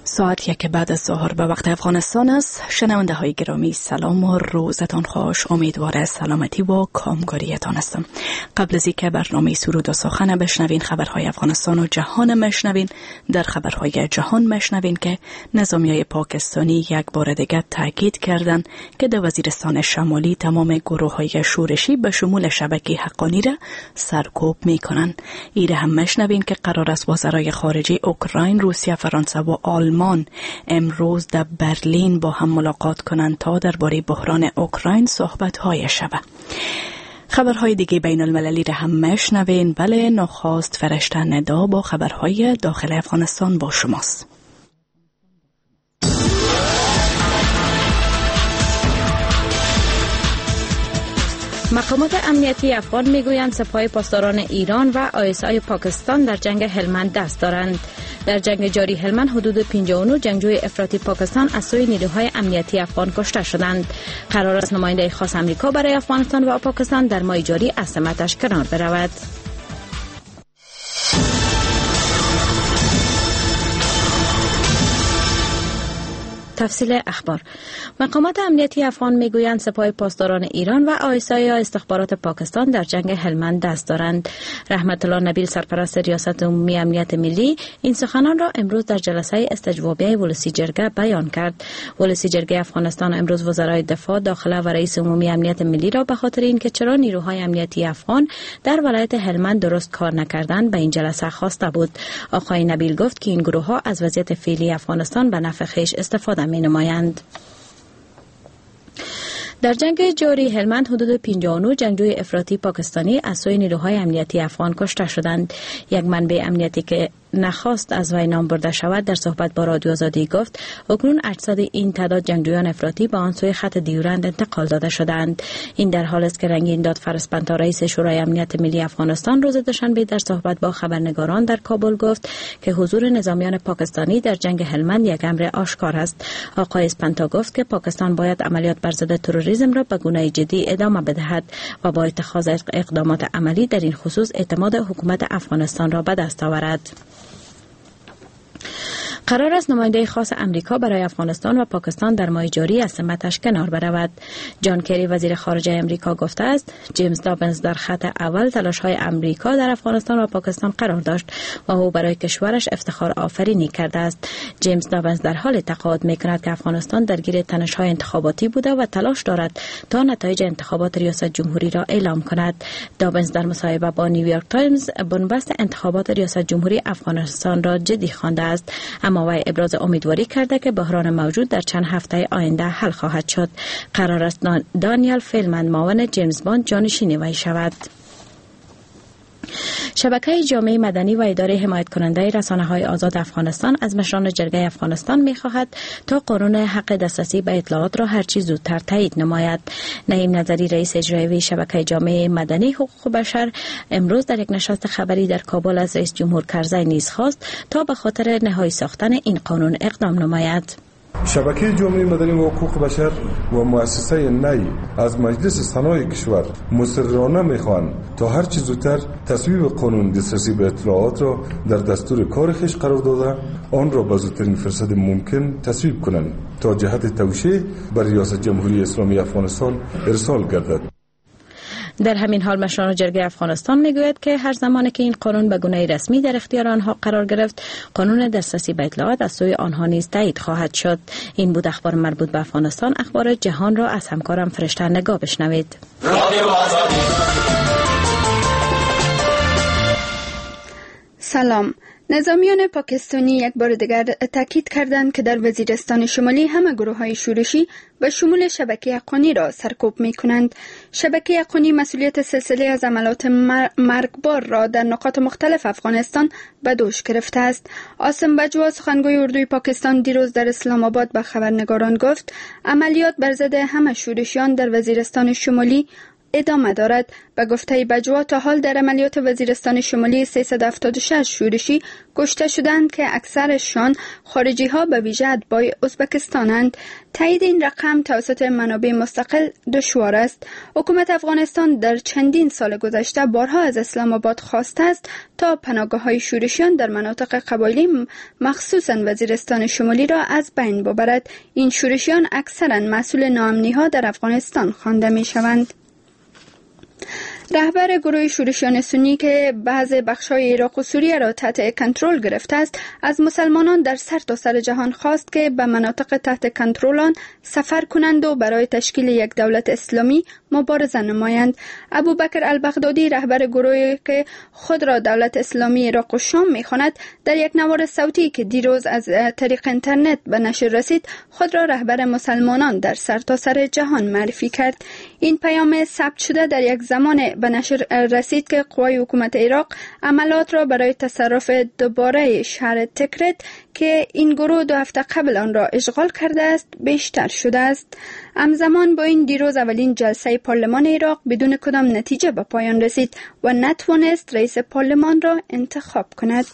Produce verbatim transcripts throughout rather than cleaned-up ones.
ساعت یک بعد از ظهر به وقت افغانستان است. شنونده های گرامی سلام و روزتان خوش. امیدوار سلامتی و کامگاریتان هستم. قبل از اینکه برنامه سرود و سخن بشنوین، خبرهای افغانستان و جهان مشنوین. در خبرهای جهان مشنوین که نظامیای پاکستانی یک بار دیگر تاکید کردند که در وزیرستان شمالی تمام گروه‌های شورشی به شمول شبکه حقانی را سرکوب می‌کنند. ایره هم مشنوین که قرار است وزرای خارجه اوکراین، روسیه، فرانسه و آلمان امروز در برلین با هم ملاقات کنند تا درباره بحران اوکراین صحبت‌های شود. خبرهای دیگه بین المللی را هم مشنوین. بله، نخست فرشته ندا با خبرهای داخل افغانستان با شماست. مقامات امنیتی افغان میگویند سپاه پاسداران ایران و آی اس آی پاکستان در جنگ هلمند دست دارند. در جنگ جاری هلمند حدود پنجاه و نه جنگجوی افراطی پاکستان از سوی نیروهای امنیتی افغان کشته شدند. قرار است نماینده خاص آمریکا برای افغانستان و پاکستان در ماه جاری از سمتش کنار برود. تفصیل اخبار. مقامات امنیتی افغان میگویند سپاه پاسداران ایران و آی اس آی استخبارات پاکستان در جنگ هلمند دست دارند. رحمت الله نبیل، سرپرست ریاست عمومی امنیت ملی، این سخنان را امروز در جلسه استجوابیه ولسی جرگه بیان کرد. ولسی جرگه افغانستان امروز وزرای دفاع، داخله و رئیس عمومی امنیت ملی را به خاطر اینکه چرا نیروهای امنیتی افغان در ولایت هلمند درست کار نکردند به این جلسه خواسته بود. آقای نبیل گفت که این گروه ها از وضعیت فعلی افغانستان به نفع خویش استفاده می نمایند. در جنگ جاری هلمند حدود پنجاه و نه جنگجوی افراطی پاکستانی از سوی نیروهای امنیتی افغان کشته شدند. یک منبع امنیتی که نخواست از وی نام برده شود در صحبت با رادیو آزادی گفت اکنون اجساد این تعداد جنگجویان افراطی به آن سوی خط دیورند انتقال داده شدند. این در حال است که رنگین داد فرسپنتا، رئیس شورای امنیت ملی افغانستان، روز دوشنبه در صحبت با خبرنگاران در کابل گفت که حضور نظامیان پاکستانی در جنگ هلمند یک امر آشکار است. آقای اسپنتا گفت که پاکستان باید عملیات بر ضد تروریسم را به گونه جدی ادامه بدهد و با اتخاذ اقدامات عملی در این خصوص اعتماد حکومت افغانستان را به دست آورد. قرار است نماینده خاص امریکا برای افغانستان و پاکستان در ماه جاری از سمتش کنار برود. جان کری، وزیر خارجه امریکا، گفته است جیمز دابنز در خط اول تلاش‌های امریکا در افغانستان و پاکستان قرار داشت و او برای کشورش افتخار آفرینی کرده است. جیمز دابنز در حال تقاعد می‌کند که افغانستان درگیر تنش‌های انتخاباتی بوده و تلاش دارد تا نتایج انتخابات ریاست جمهوری را اعلام کند. دابنز در مصاحبه با نیویورک تایمز بنبست انتخابات ریاست جمهوری افغانستان را جدی خوانده است، اما وی ابراز امیدواری کرده که بحران موجود در چند هفته آینده حل خواهد شد. قرار است دانیل فیلمن، معاون جیمز باند، جانشین وی شود. شبکه جامعه مدنی و اداره حمایت کننده رسانه‌های آزاد افغانستان از مشران جرگه افغانستان می‌خواهد تا قانون حق دسترسی به اطلاعات را هرچی زودتر تایید نماید. نعیم نظری، رئیس اجرایی شبکه جامعه مدنی حقوق بشر، امروز در یک نشست خبری در کابل از رئیس جمهور کرزی نیز خواست تا به خاطر نهایی ساختن این قانون اقدام نماید. شبکه جامعه مدنی و حقوق بشر و مؤسسه نی از مجلس سنای کشور مصررانه می‌خواهند تا هر چه زودتر تصویب قانون دسترسی به اطلاعات را در دستور کار خویش قرار داده آن را به زودترین فرصت ممکن تصویب کنند تا جهت توشیح بر ریاست جمهوری اسلامی افغانستان ارسال گردد. در همین حال مشران جرگه افغانستان میگوید که هر زمانی که این قانون به گونه رسمی در اختیار آنها قرار گرفت، قانون دسترسی به اطلاعات از سوی آنها نیز تایید خواهد شد. این بود اخبار مربوط به افغانستان. اخبار جهان را از همکارم فرشته نگاه بشنوید. سلام. نظامیان پاکستانی یک بار دیگر تاکید کردند که در وزیرستان شمالی همه گروه‌های شورشی به شمول شبکه حقانی را سرکوب می‌کنند. شبکه حقانی مسئولیت سلسله از عملیات مرگبار را در نقاط مختلف افغانستان به دوش گرفته است. عاصم بجوا، سخنگوی اردوی پاکستان، دیروز در اسلام آباد به خبرنگاران گفت عملیات بر ضد همه شورشیان در وزیرستان شمالی ادامه دارد. به گفته بجوا تا حال در عملیات وزیرستان شمالی سیصد و هفتاد و شش شورشی کشته شدند که اکثرشان خارجی ها به ویژه اتباع ازبکستانند. تایید این رقم توسط منابع مستقل دشوار است. حکومت افغانستان در چندین سال گذشته بارها از اسلام آباد خواسته است تا پناهگاه‌های شورشیان در مناطق قبایلی مخصوصاً وزیرستان شمالی را از بین ببرد. این شورشیان اکثراً مسئول ناامنی‌ها در افغانستان خوانده می‌شوند. رهبر گروه شورشیان سنی که بعض بخش‌های عراق و سوریه را تحت کنترل گرفته است، از مسلمانان در سرتاسر سر جهان خواست که به مناطق تحت کنترل آن سفر کنند و برای تشکیل یک دولت اسلامی مبارزه نمایند. ابوبکر البغدادی، رهبر گروهی که خود را دولت اسلامی عراق و شام می‌خواند، در یک نوار صوتی که دیروز از طریق اینترنت به نشر رسید، خود را رهبر مسلمانان در سرتاسر سر جهان معرفی کرد. این پیام ثبت شده در یک زمان به نشر رسید که قوای حکومت عراق عملات را برای تصرف دوباره شهر تکرت که این گروه دو هفته قبل آن را اشغال کرده است بیشتر شده است. همزمان با این دیروز اولین جلسه پارلمان عراق بدون کدام نتیجه به پایان رسید و نتوانست رئیس پارلمان را انتخاب کند.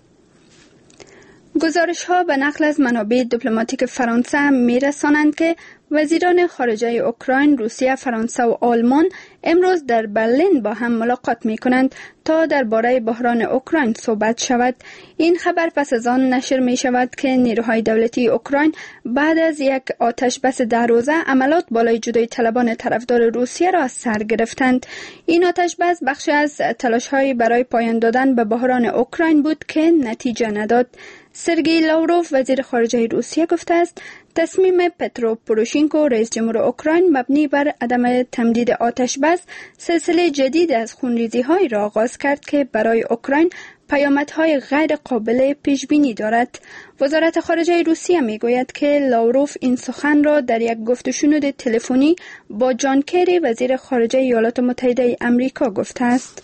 گزارش ها به نقل از منابع دیپلماتیک فرانسه می رسانند که وزیران خارجه اوکراین، روسیه، فرانسه و آلمان امروز در برلین با هم ملاقات می کنند تا درباره بحران اوکراین صحبت شود. این خبر پس از آن نشر می شود که نیروهای دولتی اوکراین بعد از یک آتش بس ده روزه عملات بالای جدایی طلبان طرفدار روسیه را از سر گرفتند. این آتش بس بخشی از تلاش های برای پایان دادن به بحران اوکراین بود که نتیجه نداد. سرگئی لاوروف، وزیر خارجه روسیه، گفته است تصمیم پترو پوروشینکو، رئیس جمهور اوکراین، مبنی بر عدم تمدید آتش بس سلسله جدید از خونریزی های را آغاز کرد که برای اوکراین پیامدهای غیر قابل پیش بینی دارد. وزارت خارجه روسیه می گوید که لاوروف این سخن را در یک گفت و شنود تلفنی با جان کری، وزیر خارجه ایالات متحده آمریکا، گفته است.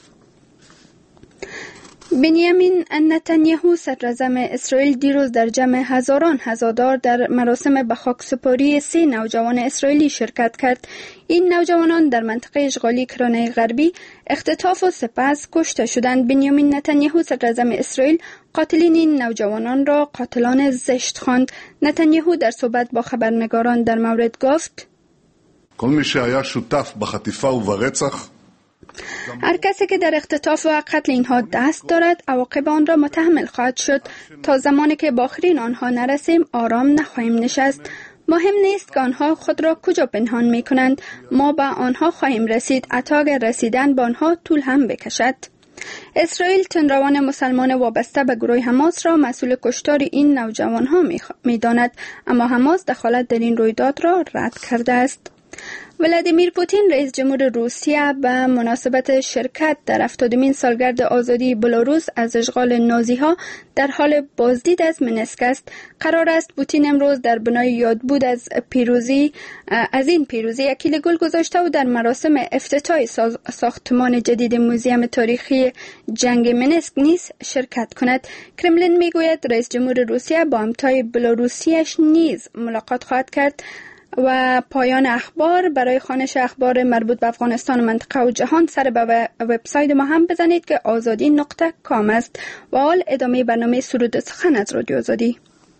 بنیامین نتانیاهو، صدراعظم اسرائیل، دیروز در جمع هزاران عزادار در مراسم به خاکسپاری سه نوجوان اسرائیلی شرکت کرد. این نوجوانان در منطقه اشغالی کرانه غربی اختطاف و سپس کشته شدند. بنیامین نتانیاهو، صدراعظم اسرائیل، قاتلین این نوجوانان را قاتلان زشت خواند. نتانیاهو در صحبت با خبرنگاران در مورد گفت: כל מי שהיה שותף בחטיפה וברצח هر کسی که در اختطاف و قتل اینها دست دارد عواقب آن را متحمل خواهد شد. تا زمانی که با آخرین آنها نرسیم آرام نخواهیم نشست. مهم نیست که آنها خود را کجا پنهان می کنند، ما به آنها خواهیم رسید، حتی اگر رسیدن به آنها طول هم بکشد. اسرائیل تندروان مسلمان وابسته به گروه حماس را مسئول کشتار این نوجوانها می داند، اما حماس دخالت در این رویداد را رد کرده است. ولادیمیر پوتین، رئیس جمهور روسیه، به مناسبت شرکت در هفتادمین سالگرد آزادی بلاروس از اشغال نازی‌ها در حال بازدید از منسک است. قرار است پوتین امروز در بنای یادبود از پیروزی از این پیروزی اکیل گل گذاشته و در مراسم افتتاح ساختمان جدید موزیم تاریخی جنگ منسک نیز شرکت کند. کرملین میگوید رئیس جمهور روسیه با همتای بلاروسیش نیز ملاقات خواهد کرد. و پایان اخبار. برای خوانش اخبار مربوط به افغانستان و منطقه و جهان سر به وبسایت ما هم بزنید که آزادی نقطه کام است. و حال ادامه برنامه سرود سخن از رادیو آزادی.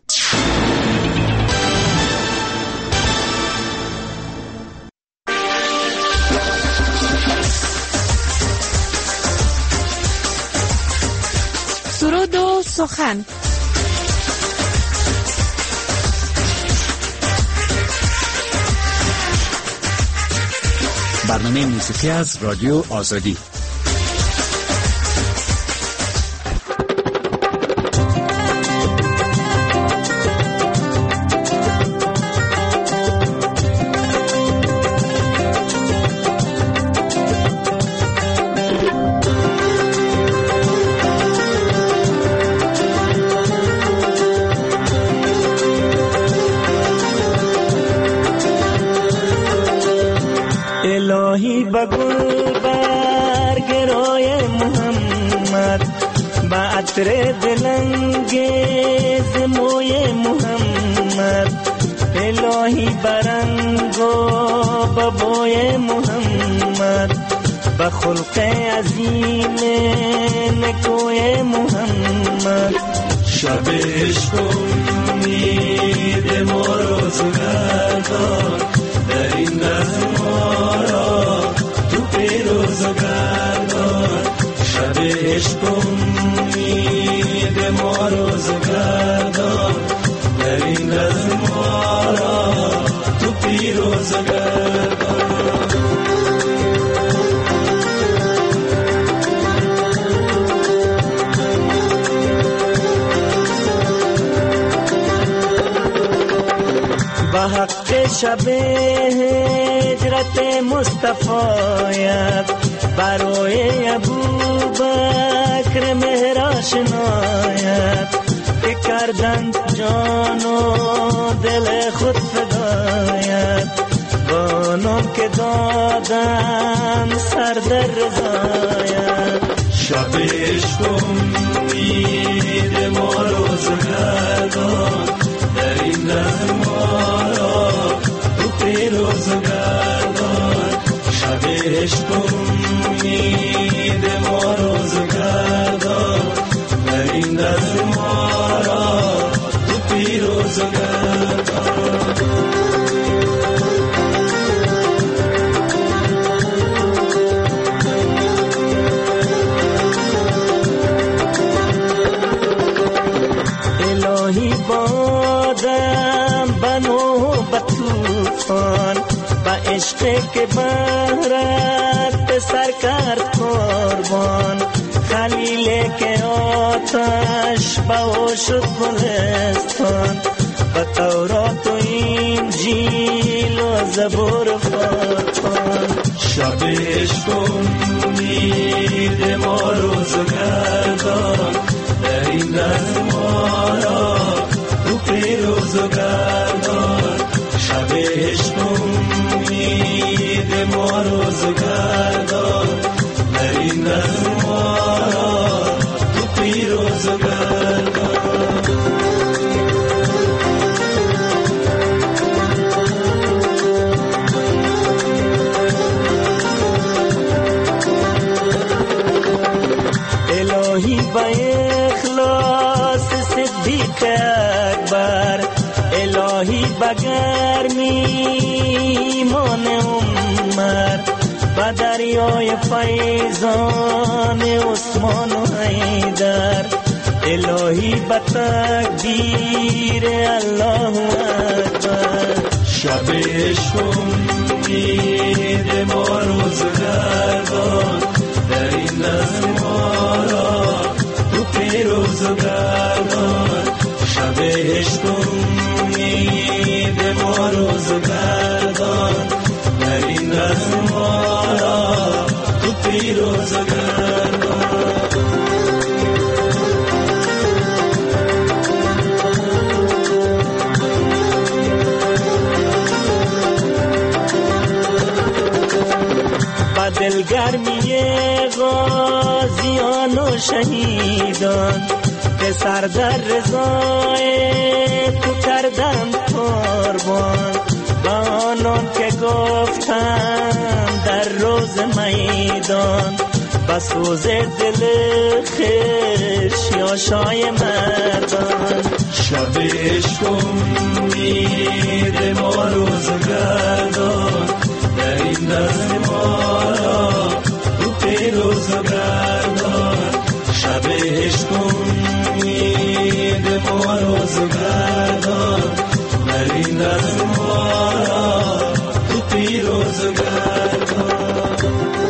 سرود و سخن. برنامه موسیقی از رادیو آزادی. الهی بگل برگرای محمد با عطر دلنگیز موی محمد، الهی برنگو ببوی محمد به خلق عظیم نکوی محمد. شب عشق امید ما روزگار دار، در این نظم ما را تو پیروزگار دار. شب عشق امید ما روزگار دار، در این نظم ما را تو پیروزگار دار. به حق شب هجرت مصطفیت، برای ابوبکر مهر آشنایت، که کردند جان و دل خود فدایت، با نام که دادند سر در رضایت. شب عشق امید ما روزگار دار، در این نظم ما را تو پیروزگار دار. شب عشق امید ما روزگار دار، در این نظم ما را تو پیروزگار دار. الهی بادم بنو بطوفان، با عشق که بهرت به سر کرد قربان. خلیل که آتش با شد گلستان، با تورات و انجیل و زبور و فرقان. شب عشق امید ما روزگار دار، در این نظم ما را تو پیروزگار دار. شب عشق امید ما روزگار دار، در این نظم ما را تو پیروزگار دار. الهی با اخلاص صدیق اکبر، الهی با گرمی ایمان عمر، با دریای فیضان عثمان و حیدر، الهی با تکبیر الله اکبر. شب عشق امید ما روزگار دار، در این نظم ما را تو پیروزگار دار. شب عشق امید ما روزگار دار، در این نظم ما را تو پیروزگار دار. با دلگرمی غازیان و شهیدان، به سر در رضای تو کردم قربان. با آنان که گفتم در روز میدان، با سوز دل خش یا شای مردان. شب عشق امید ما روزگار دار، در این نظم ما را تو پیروزگار دار. شب عشق امید ما روزگار دار، در این نظم ما را تو پیروزگار دار.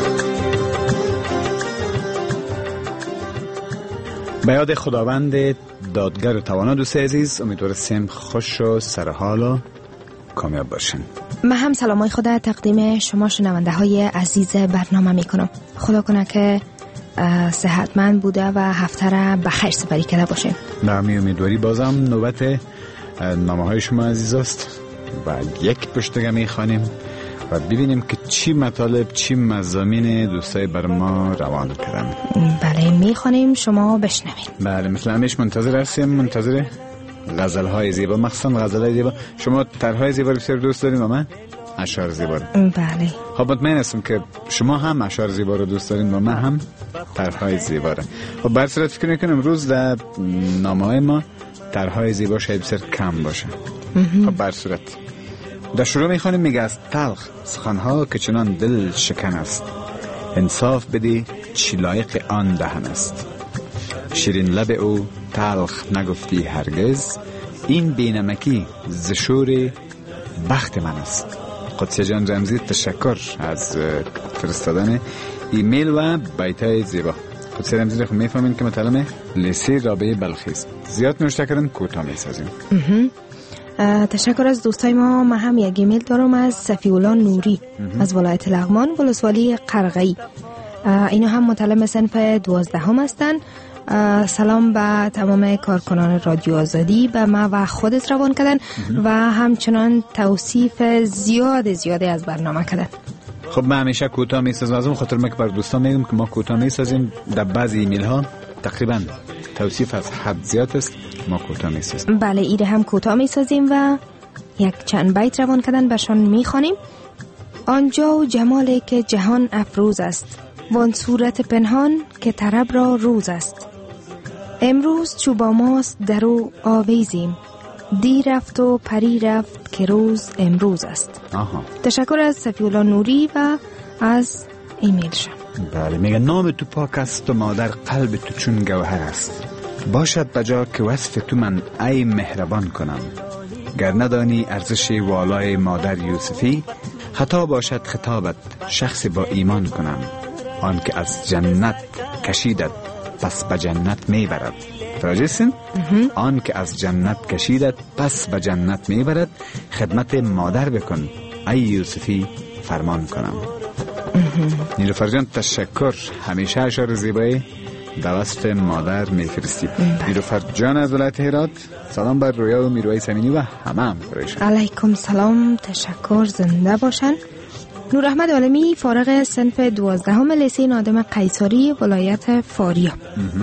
به یاد خداوند دادگر و توانا. دوست عزیز، امیدوارم خوش و سرحال و کامیاب باشین. من هم سلامای خدا تقدیم شما شنونده های عزیز برنامه میکنم. خدا کنه که صحتمند بوده و هفته را بخیر سپری کرده باشین. به همین امیدواری بازم نوبت نامه های شما عزیز است و یک پشتگه میخوانیم و ببینیم که چی مطالب چی مضامین دوستای بر ما روان کردن. بله میخوانیم، شما بشنوین. بله، مثل همیشه منتظر هستیم، منتظر غزل های زیبا، مخصوصا غزل های زیبا. شما طرح های زیبا رو بسیار دوست داریم و من اشعار زیبا رو. بله. خب مطمئن هستم که شما هم اشعار زیبا رو دوست دارین و من هم طرح‌های زیبا رو. خب بر صورت فکر میکنم امروز در نامه‌های ما طرح‌های زیبا شاید بسیار کم باشه. خب بر صورت در شروع میخوانیم میگه از تلخ سخنها که چنان دل شکن است، انصاف بدی چی لایق آن دهن است. شیرین لب او تلخ نگفتی هرگز، این بینمکی زشور بخت من است. قدسی جان رمزی تشکر از فرستادن ایمیل و بیتای زیبا. قدسی رمزی رو میفهمین که مطالمه لیسی رابعه بلخیز زیاد نوشته کردن کوتاه میسازیم. تشکر از دوستای ما. من هم یک ایمیل دارم از صفی‌الله نوری از ولایت لغمان ولسوالی قرغی. اینا هم مطالب صنف دوازدهم هستن. سلام به تمام کارکنان رادیو آزادی، به ما و خودت روان کردن و همچنان توصیف زیاد زیاده از برنامه کردن. خب من همیشه کوتاه میسازم، از اون خاطر من که بر دوستان میگم که ما کوتاه میسازیم. در بعضی ایمیل ها تقریبا توصیف از حد زیاد است، ما کوتاه میسازیم. بله ایره هم کوتاه میسازیم و یک چند بیت روان کردن برشان میخوانیم. آنجا و جمالی که جهان افروز است، وان صورت پنهان که طرب را روز است. امروز چو با ماست در او آویزیم، دی رفت و پری رفت که روز امروز است. آها. تشکر از صفی‌الله نوری و از ایمیلشان. بله میگه نام تو پاک است و مادر قلب تو چون گوهر است. باشد بجا که وصف تو من ای مهربان کنم، گر ندانی ارزش والای مادر یوسفی، خطا باشد خطابت شخص با ایمان کنم. آن که از جنت کشیدت پس به جنت میبرد. توجهستین؟ آن که از جنت کشیدت پس به جنت میبرد، خدمت مادر بکن ای یوسفی فرمان کنم. نیلوفر جان تشکر، همیشه اشعار زیبایی دوست مادر میفرستی. نیلوفر جان از ولایت هرات، سلام بر رویا و میروی سمینی و همه هم فرایشان. علیکم سلام، تشکر، زنده باشن. نور احمد عالمی فارغ صنف دوازدهم لیسه نادم قیصری ولایت فاریاب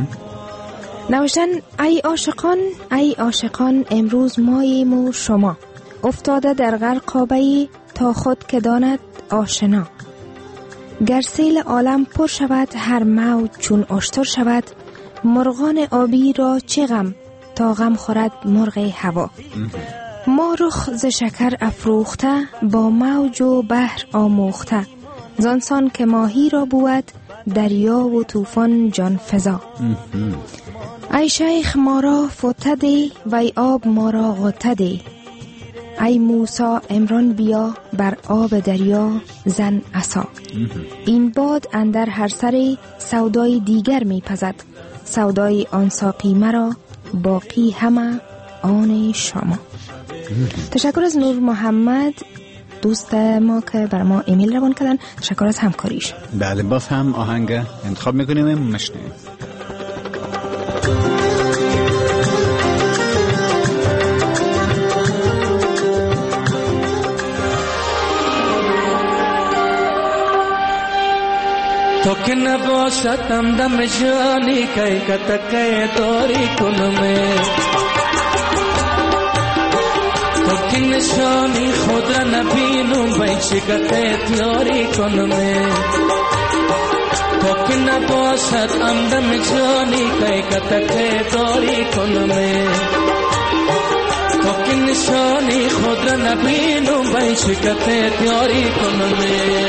نوشتن: ای عاشقان ای عاشقان امروز ماییم و شما، افتاده در غرقابه تا خود که داند آشنا. گر سیل عالم پر شود هر موج چون اشتر شود، مرغان آبی را چه غم تا غم خورد مرغ هوا. ما رخ ز شکر افروخته با موج و بحر آموخته، زانسان که ماهی را بود دریا و طوفان جان فزا. ای شیخ ما را فوته دی و ای آب ما را غوطه دی، ای موسی عمران بیا بر آب دریا زن عصا. این باد اندر هر سری سودای دیگر می پزد، سودای آن ساقی مرا باقی همه آن شما. تشکر از نور محمد دوست ما که بر ما ایمیل روان کردن. تشکر از همکاریش. بله باز هم آهنگ انتخاب میکنیم مشنیم. تو که نباشدم دم جانی که کتکه داری کنمه، تو که نشانی خود را نبینم بیچه کته تیاری کنمه. تو که نباشدم دم جانی که کتکه داری کنمه، تو که نشانی خود را نبینم بیچه کته تیاری کنمه.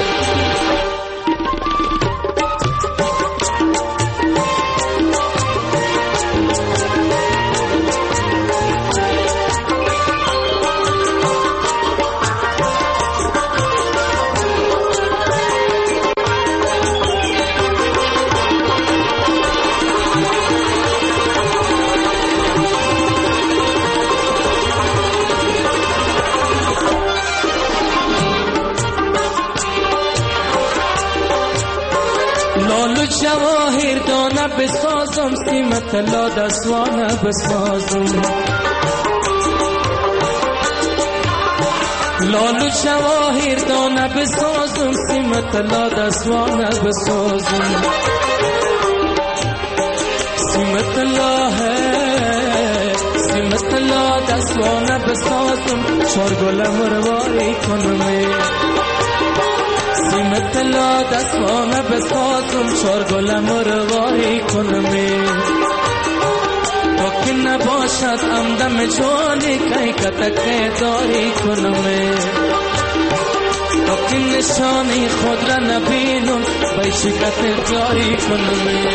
لالو جواهر دانه بسازم، سیمت لا دستوانه بسازم. لالو جواهر دانه بسازم، سیمت لا دستوانه بسازم. سیمت لا ہے سیمت لا دستوانه بسازم چار گل مرواری کنم سیم طلا دستوانه بسازم چار گل مرواری کنم تا که نباشد همدم جانی که کتک داری کنم تا که نشانی خود را نبینم بی شکت جاری کنم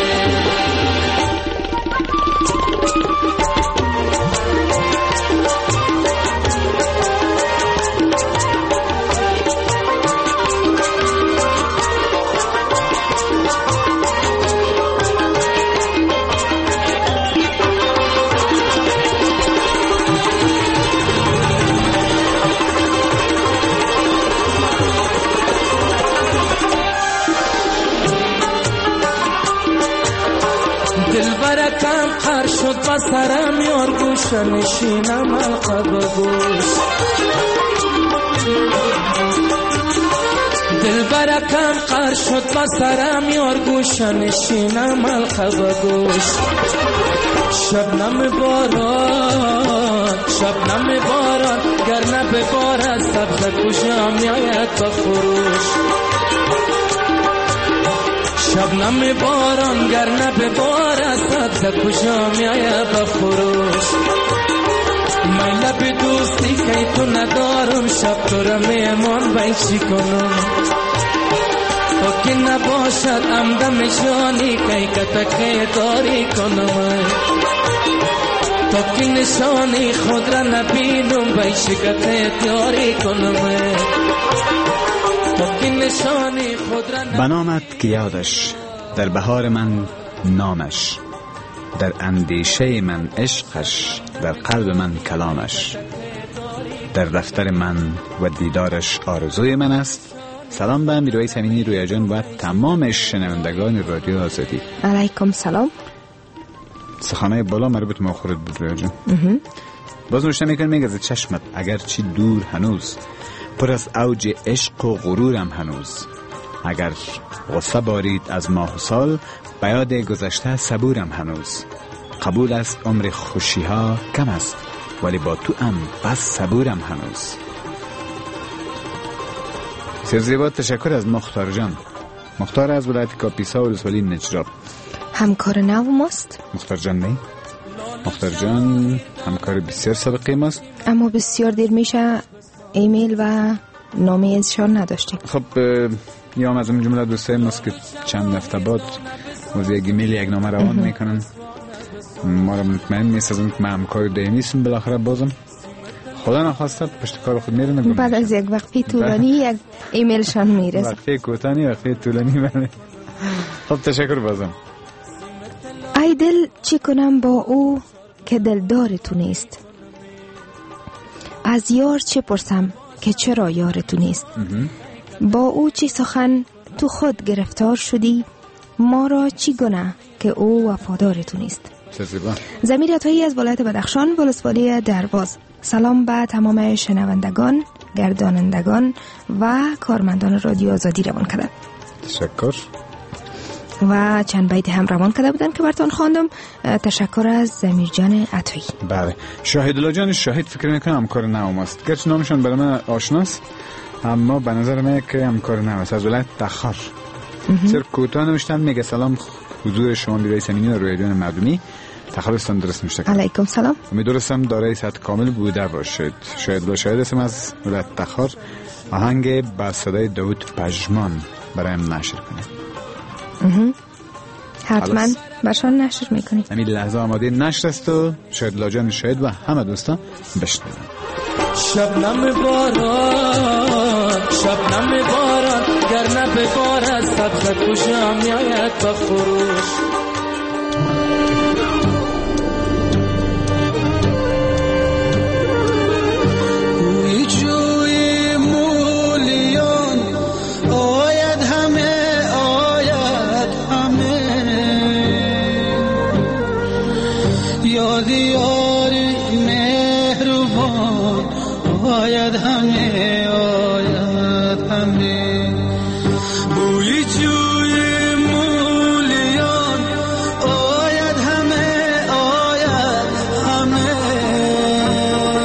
دلبرکم قر شد بسرم یار گوش نشینم القه بگوش دلبرکم قر شد بسرم یار گوش نشینم القه بگوش شبنم باران شبنم باران گر نببارد سبز گوشم میاید بفروش شبنم باران گر نببارد سبز گوشم میاید بفروش من لب دوستی که تو ندارم شب تو را میمان بیشی کنم تا که نباشد همدم جانی که کتک داری کنم تا که نشانی خود را نبینم بی شکت یاری کنم تا که نشانی خود را نبینم بنامت که یادش در بهار من نامش در اندیشه من عشقش در قلب من کلامش در دفتر من و دیدارش آرزوی من است. سلام به امیرعلی سمینی رویا جان و تمام شنوندگان رادیو آزادی. علیکم سلام. سخنهای بالا مربوط مؤخرت بود رویا جان. باز نوشته میکنم میگه از چشمت اگرچه دور هنوز پر از اوج عشق و غرورم هنوز اگر غصه بارید از ماه و سال به یاد گذشته صبورم هنوز قبول است عمر خوشی ها کم است ولی با تو ام بس صبورم هنوز. سیر زیبا تشکر از مختار جان. مختار از ولایت کاپیسا و ولسوالی نجراب همکار نو ماست. مختار جان نه مختار جان همکار بسیار سابقه ماست اما بسیار دیر میشه ایمیل و نامه ازشان نداشتیم. خب یا هم از اون جمله دوستای ماست که چند هفته بعد موضوع یک ایمیل یک نامه روان میکنن ما را مطمئن نیست از اون که من همکار دائمیستم بالاخره بازم خدا نخواسته پشت کار خود میرن بعد از یک وقتی طولانی یک ایمیلشان میرسه وقتی کوتاهی وقتی طولانی بله. خب تشکر بازم. ای دل چی کنم با او که دلدار تو نیست از یار چه پرسم که چرا یار تو نیست با او چی سخن تو خود گرفتار شدی ما را چی گناه که او وفادار تو نیست. ضمیر عطایی از ولایت بدخشان ولسوالی درواز. سلام به تمام شنوندگان گردانندگان و کارمندان رادیو آزادی روان کرده. تشکر. و چند بیت هم روان کرده بودن که براتون خواندم. تشکر از ضمیر جان عطایی. بله شاهد الله جان شاهد فکر میکنم همکار نو ماست گرچه نامشان برای من آشناست اما به نظر من که همکار نو است از ولایت تخار. سر کوتاه نوشتن میگه سلام حضور شما امیرعلی سمینی و رویدان مردمی تخلصتان درست نوشته کنم. علیکم سلام. امیدوارم دارای سطح کامل بوده باشید. شاید با شاید هستم از ولایت تخار آهنگ با صدای داوود پژمان برایم نشر کنید. حتما برشان نشر میکنید. همین لحظه آماده نشر است و شاید لاجان شاید و همه دوستان بشنوید. شبنم باران شبنم باران گر نببارد سبز گوشم میاید بفروش گوی جوی مولیان آید همه آید همه یاد یاری مهربان آید همه آید همه بوی جوی مولیان آید همه آید همه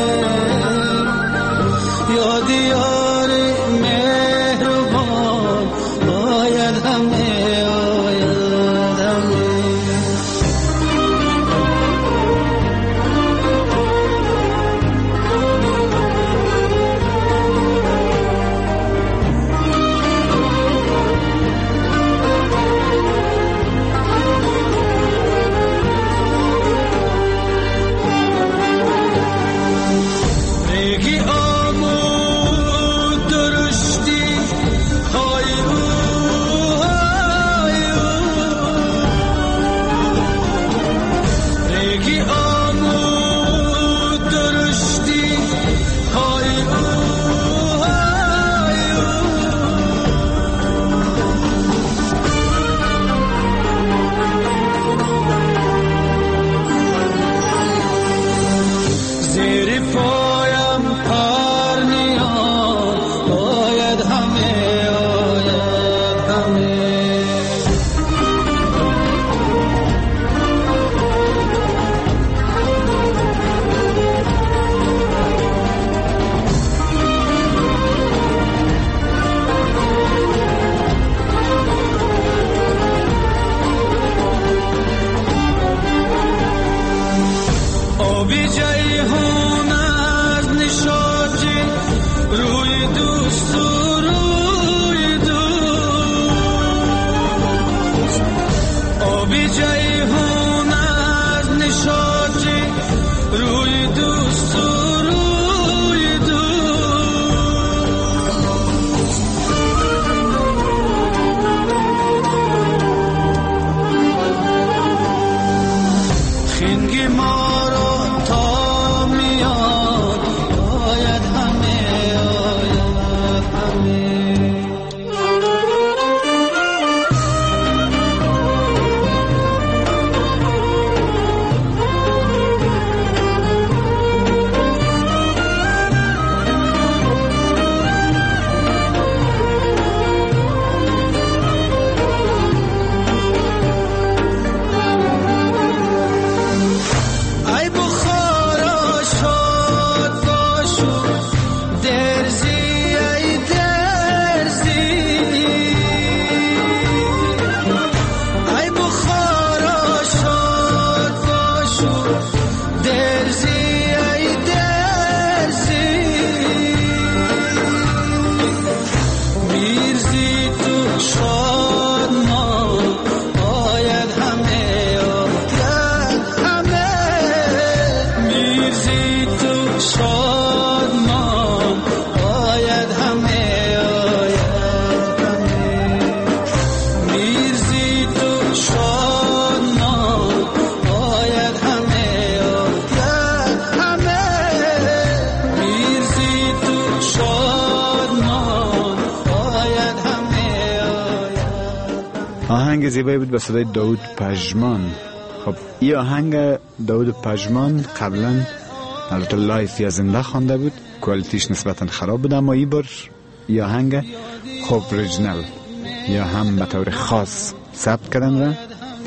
آهنگ زیبایی بود به صدای داوود پژمان. خب این آهنگ داوود پژمان قبلا البته لایف یا زنده خوانده بود، کوالیتیش نسبتا خراب بود، اما این بار این آهنگ خب اوریجینال یا هم به طور خاص ثبت کردن و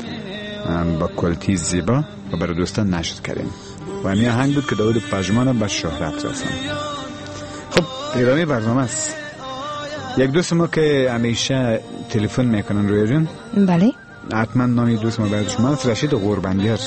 با کوالیتی زیبا و برای دوستان نشر کردیم و این آهنگ بود که داوود پژمان به شهرت رساند. خب ادامه برنامه است. یک دوست ما که همیشه تلفن میکنن روی جون، بله حتما نامی دوست ما باید شما است، رشید قربندیار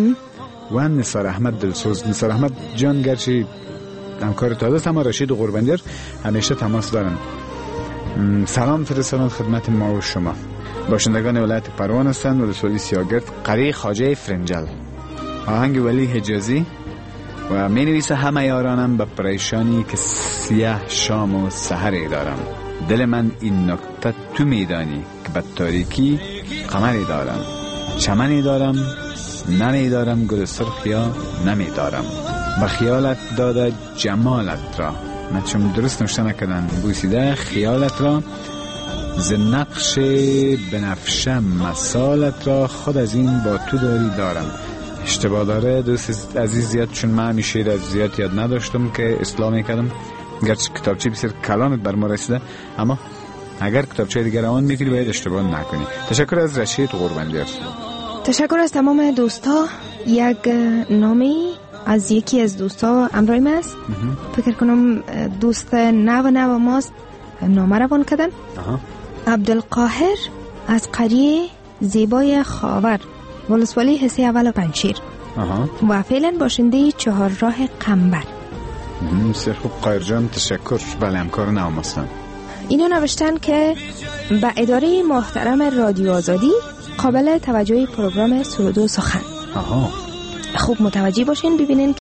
و نثار احمد دلسوز. نثار احمد جان گرچه همکار تازه است اما رشید قربندیار همیشه تماس دارن. سلام فرستادن خدمت ما و شما. باشندگان ولایت پروان هستند، ولسوالی سیاگرد، قریه خواجه فرنجل. آهنگ ولی حجازی و می نویسه همه یارانم به پریشانی که سیاه شام و سحری دارم. دل من این نکته تو میدانی که به تاریکی قمری دارم. چمنی دارم نمی دارم، گل سرخ یا نمی دارم. به خیالت داده جمالت را، من چون درست نوشته نکردن، بوسیده خیالت را، ز نقش بنفشه مثالت را، خود از این با تو داری دارم. اشتباه داره دوست عزیز زیاد، چون من همیشه از زیاد یاد نداشتم که اصلاح میکردم، گرچه کتابچه بسیار کلامت بر ما رسیده، اما اگر کتابچه دیگر آن میگیری باید اشتباه نکنی. تشکر از رشید قربندیار. تشکر از تمام دوستا. یک نامی از یکی از دوستا امروی است، فکر کنم دوست نو نو ماست، نامه روان کردن. عبدالقاهر از قریه زیبای خاور، ولسوالی حصه اول پنجشیر و فعلا باشنده چهار راه قنبر. بسیار خوب قاهر جان، تشکر. بله همکار نام هستن. اینو نوشتن که به اداره محترم رادیو آزادی قابل توجه پروگرام سرود و سخن. آها. خوب متوجه باشین ببینین